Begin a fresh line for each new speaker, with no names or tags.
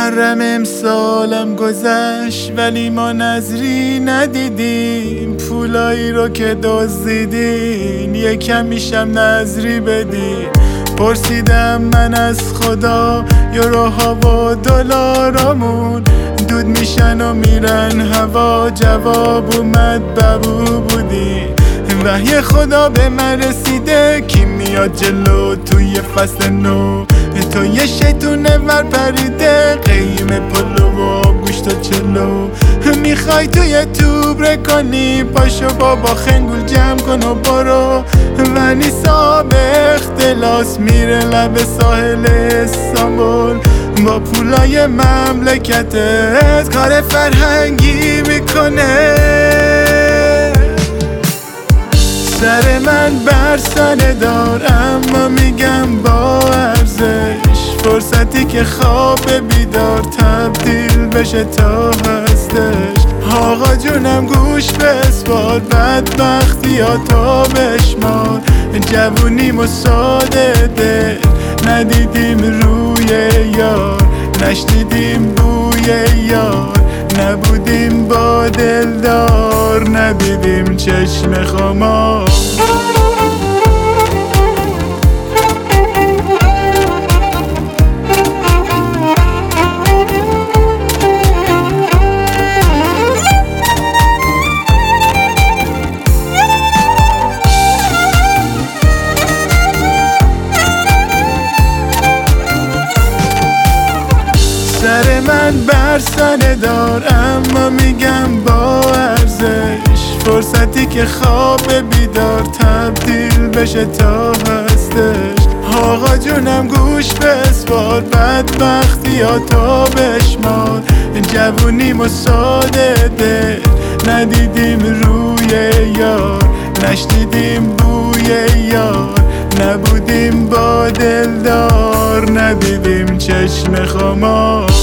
محرم امسالم گذشت ولی ما نظری ندیدیم، پولایی رو که دزدیدین یکم میشم نظری بدین. پرسیدم من از خدا یوروها و دلارامون دود میشن و میرن هوا، جواب اومد ببو بودی. وحی خدا به من رسیده کی میاد جلو توی فصل نو، تو یه شیطون ور پریده قیم پلو و گوشت و چلو. میخوای توی توبره کنی پاشو بابا خنگول جمع کن و برو. ونیسا به اختلاس میره لب ساحل استانبول، با پولای مملکتت کار فرهنگی میکنه. سر من برسنه دار اما میگم با ارزش، فرصتی که خواب بیدار تبدیل بشه تا هستش. آقا جونم گوش بسپار بدبختی ها تا بشمار، جوونیم و ساده دل ندیدیم روی یار، نشنیدیم بوی یار، نبودیم با دلدار، ندیدیم چشم خمار. سر من برسنه دار اما میگم با ارزش، فرصتی که خواب بیدار تبدیل بشه تا هستش. آقا جونم گوش بسپار بدبختی ها تا بشمار، جوونیم و ساده دل ندیدیم روی یار، نشنیدیم بوی یار، نبودیم با دلدار، ندیدیم چشم خمار.